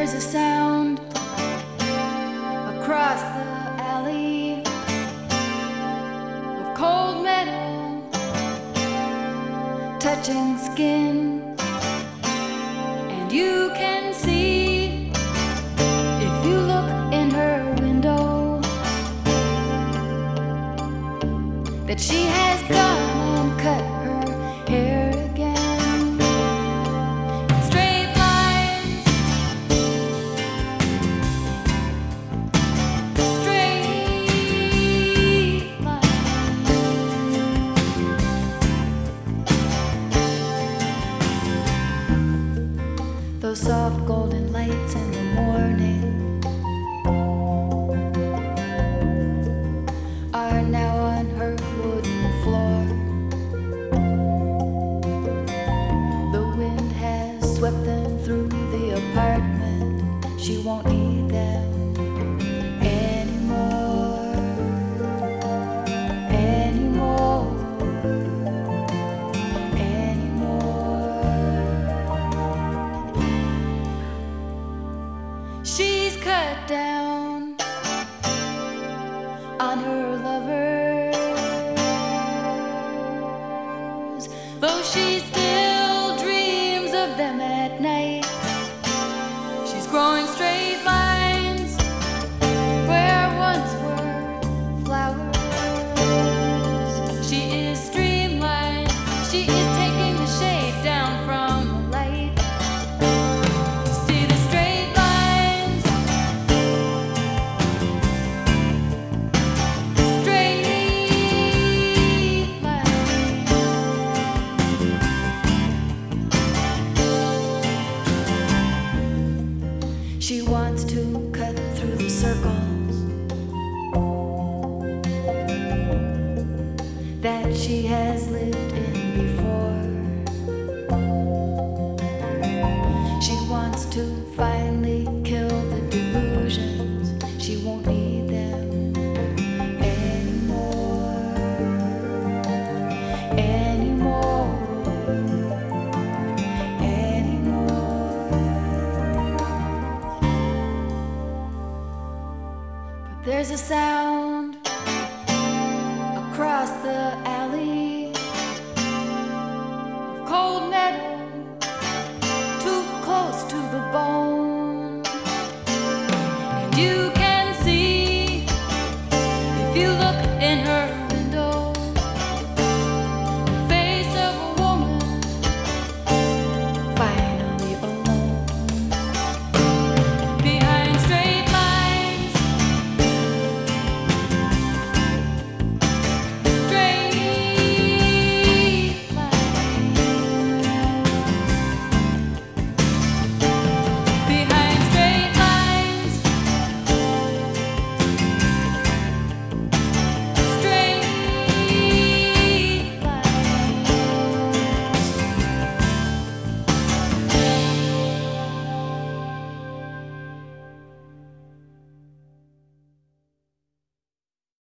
there's a sound across the alley of cold metal touching skin, and you can see if you look in her window that she has gone and cut her hair again. Straight lines, straight lines. Those soft golden lights in the morning are now on her wooden floor. The wind has swept them through the apartment. She won't need them anymore, anymore, anymore. She's cut down on her lovers, though she still dreams of them at night. She's growing straight lines where once were flowers. She is streamlined, she is taking the shade down from the light to see the straight lines. She wants to cut through the circles that she has lived in before. She wants to finally kill the delusions. She won't need them anymore, anymore, anymore. There's a sound